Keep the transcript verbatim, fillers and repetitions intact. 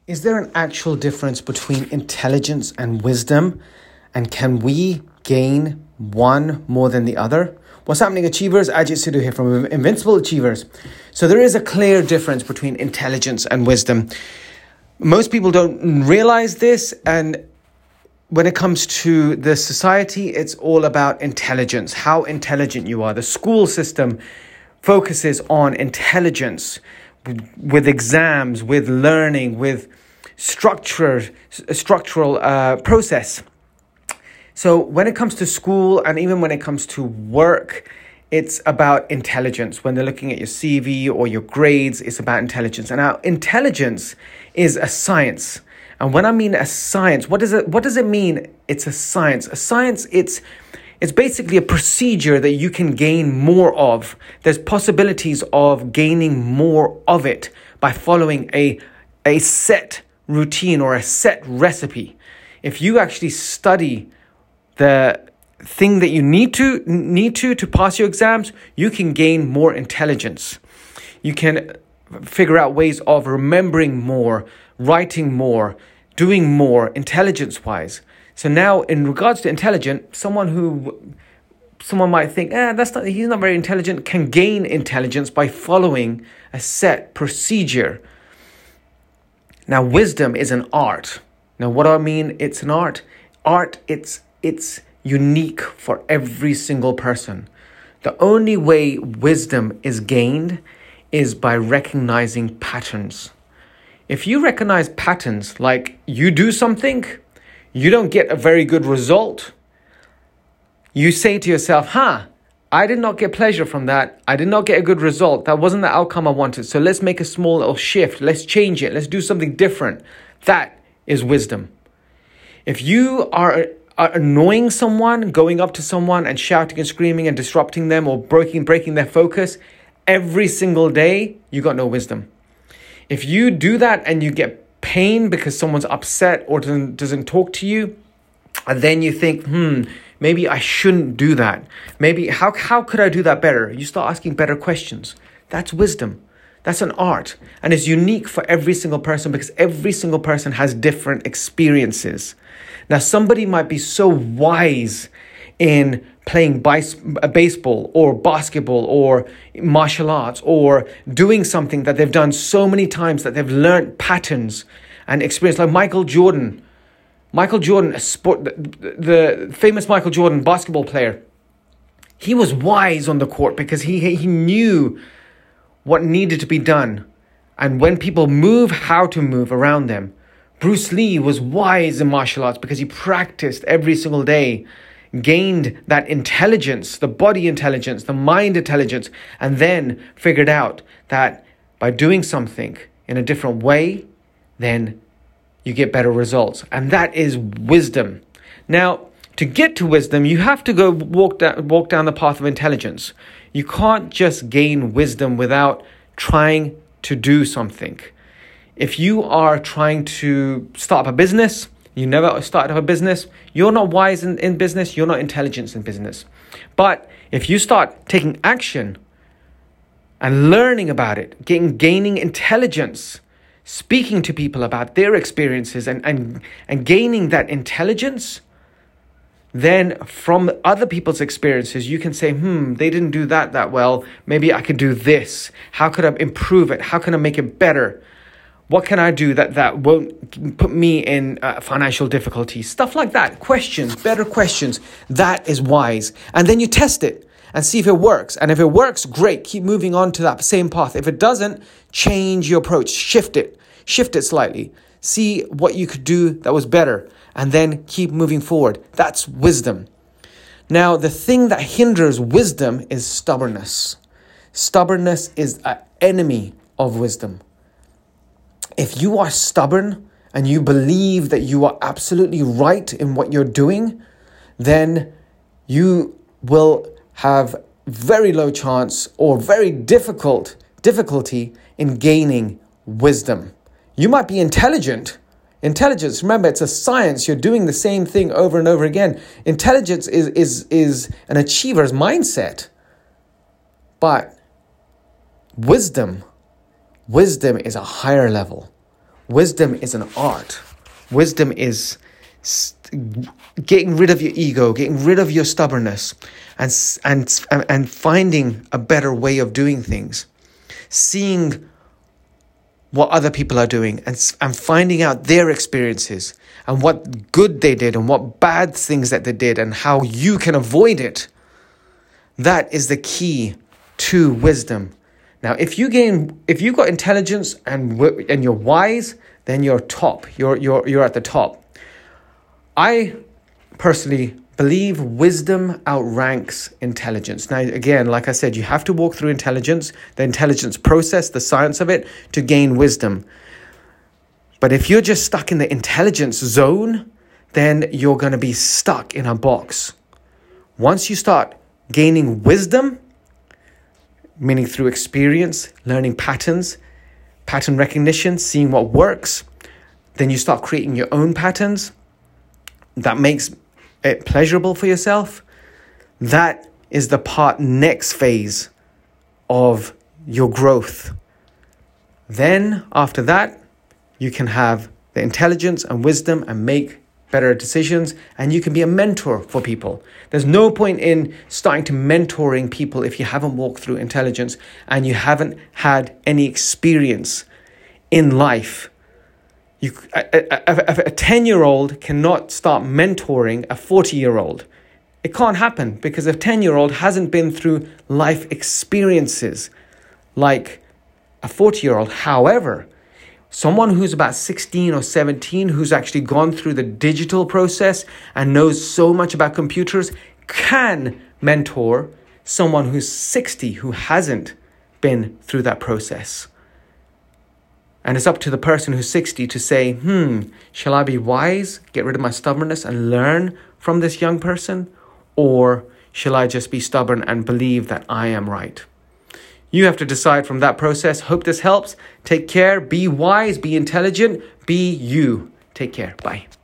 Is there an actual difference between intelligence and wisdom? And can we gain one more than the other? What's happening, Achievers? Ajit Sidhu here from Invincible Achievers. So there is a clear difference between intelligence and wisdom. Most people don't realize this, and when it comes to the society, it's all about intelligence, how intelligent you are. The school system focuses on intelligence with exams, with learning, with structured, structural uh, process. So when it comes to school and even when it comes to work, it's about intelligence. When they're looking at your C V or your grades, it's about intelligence. And now intelligence is a science. And when I mean a science, what does it what does it mean? It's a science. A science, it's it's basically a procedure that you can gain more of. There's possibilities of gaining more of it by following a a set routine or a set recipe. If you actually study the thing that you need to need to to pass your exams, you can gain more intelligence. You can figure out ways of remembering more, writing more, doing more intelligence-wise. So now, in regards to intelligent, someone who someone might think, eh, that's not he's not very intelligent, can gain intelligence by following a set procedure. Now, wisdom is an art. Now, what do I mean? It's an art. Art, it's it's unique for every single person. The only way wisdom is gained is by recognizing patterns. If you recognize patterns, like you do something, you don't get a very good result, you say to yourself, huh, I did not get pleasure from that. I did not get a good result. That wasn't the outcome I wanted. So let's make a small little shift. Let's change it. Let's do something different. That is wisdom. If you are, are annoying someone, going up to someone and shouting and screaming and disrupting them or breaking, breaking their focus every single day, you got no wisdom. If you do that and you get pain because someone's upset or doesn't, doesn't talk to you, and then you think, hmm, maybe I shouldn't do that. Maybe, how, how could I do that better? You start asking better questions. That's wisdom. That's an art. And it's unique for every single person because every single person has different experiences. Now, somebody might be so wise in playing base, baseball or basketball or martial arts or doing something that they've done so many times that they've learned patterns and experience. Like Michael Jordan. Michael Jordan, a sport, the, the famous Michael Jordan basketball player, he was wise on the court because he he knew what needed to be done and when people move, how to move around them. Bruce Lee was wise in martial arts because he practiced every single day, gained that intelligence, the body intelligence, the mind intelligence, and then figured out that by doing something in a different way, then you get better results. And that is wisdom. Now, to get to wisdom, you have to go walk down, walk down the path of intelligence. You can't just gain wisdom without trying to do something. If you are trying to start up a business, you never started up a business, you're not wise in, in business, you're not intelligent in business. But if you start taking action and learning about it, getting, gaining intelligence, speaking to people about their experiences and, and, and gaining that intelligence, then from other people's experiences, you can say, hmm, they didn't do that that well. Maybe I could do this. How could I improve it? How can I make it better? What can I do that, that won't put me in uh, financial difficulty? Stuff like that. Questions, better questions. That is wise. And then you test it and see if it works. And if it works, great. Keep moving on to that same path. If it doesn't, change your approach. Shift it. Shift it slightly. See what you could do that was better. And then keep moving forward. That's wisdom. Now, the thing that hinders wisdom is stubbornness. Stubbornness is an enemy of wisdom. If you are stubborn and you believe that you are absolutely right in what you're doing, then you will have very low chance or very difficult difficulty in gaining wisdom. You might be intelligent. Intelligence, remember, it's a science. You're doing the same thing over and over again. Intelligence is, is, is an achiever's mindset. But wisdom Wisdom is a higher level. Wisdom is an art. Wisdom is getting rid of your ego, getting rid of your stubbornness, and and and finding a better way of doing things, seeing what other people are doing, and and finding out their experiences and what good they did and what bad things that they did and how you can avoid it. That is the key to wisdom. Now, if you gain, if you got intelligence and and you're wise, then you're top. You're you're you're at the top. I personally believe wisdom outranks intelligence. Now, again, like I said, you have to walk through intelligence, the intelligence process, the science of it, to gain wisdom. But if you're just stuck in the intelligence zone, then you're going to be stuck in a box. Once you start gaining wisdom, meaning through experience, learning patterns, pattern recognition, seeing what works, then you start creating your own patterns that makes it pleasurable for yourself. That is the part next phase of your growth. Then after that, you can have the intelligence and wisdom and make better decisions, and you can be a mentor for people. There's no point in starting to mentoring people if you haven't walked through intelligence and you haven't had any experience in life. You, a ten-year-old cannot start mentoring a forty-year-old. It can't happen because a ten-year-old hasn't been through life experiences like a forty-year-old. However, someone who's about sixteen or seventeen, who's actually gone through the digital process and knows so much about computers, can mentor someone who's sixty who hasn't been through that process. And it's up to the person who's sixty to say, hmm, shall I be wise, get rid of my stubbornness and learn from this young person? Or shall I just be stubborn and believe that I am right? You have to decide from that process. Hope this helps. Take care. Be wise. Be intelligent. Be you. Take care. Bye.